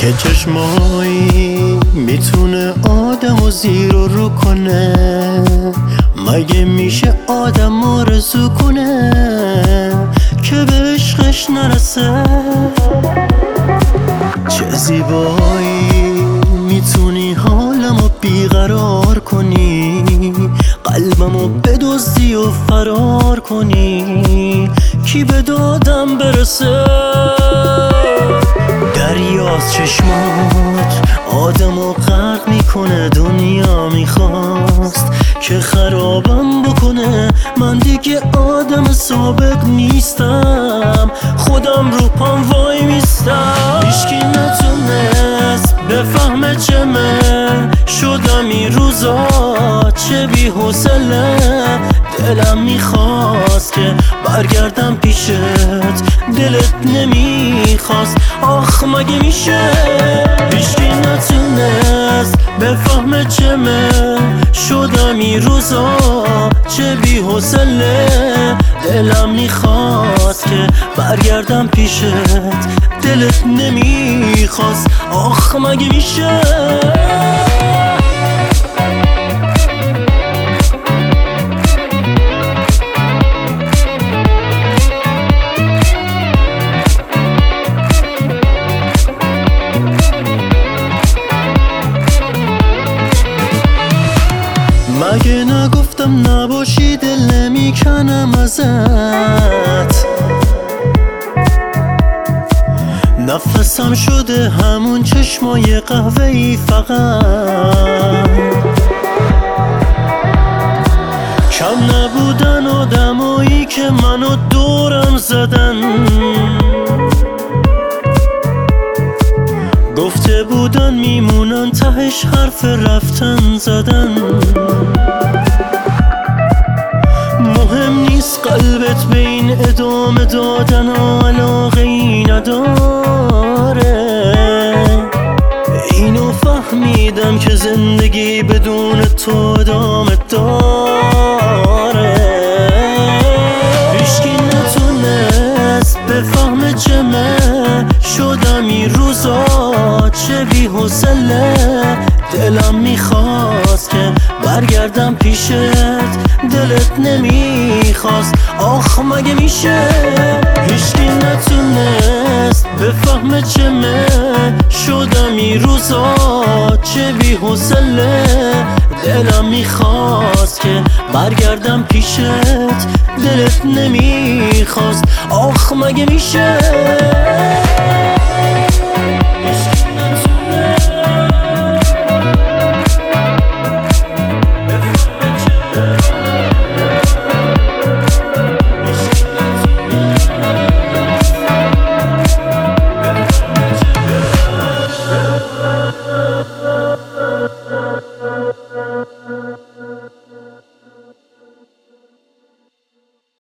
چه چشمایی میتونه آدمو زیر و رو کنه؟ مگه میشه آدم آرزو کنه که به عشقش نرسه؟ چه زیبایی میتونی حالمو بیقرار کنی، قلبمو بدزدی و فرار کنی، کی به دادم برسه؟ دریاست چشمات آدمو غرق میکنه، دنیا میخواست که خرابم بکنه. من دیگه آدم سابق نیستم، خودم رو پام وای میستم. هیچکی نتونست بفهمه چمه شدم این روزا، چه بی حوصله. دلم میخواست که برگردم پیشت، دلت نمیخواست. آخ مگه میشه هیچکی نتونست بفهمه چمه شدم این روزا، چه بی حوصله. دلم میخواست که برگردم پیشت، دلت نمیخواست. آخ مگه میشه. مگه نگفتم نباشی دل نمیکنم ازت؟ نفسم شده همون چشمای قهوه‌ای فقط. کم نبودن آدمایی که منو دورم زدن، گفته بودن میمونن تهش حرف رفتن زدن. مهم نیست قلبت به این ادامه دادن علاقه ای نداره. اینو فهمیدم که زندگی بدون تو ادامه داره. هیچکی نتونست بفهمه چمه شدم این روزا، چه بی حوصله. دلم میخواست که برگردم پیشت، دلت نمیخواست. آخ مگه میشه هیچکی نتونست بفهمه چمه شدم این روزا، چه بی حوصله. دلم میخواست که برگردم پیشت، دلت نمیخواست. آخ مگه میشه.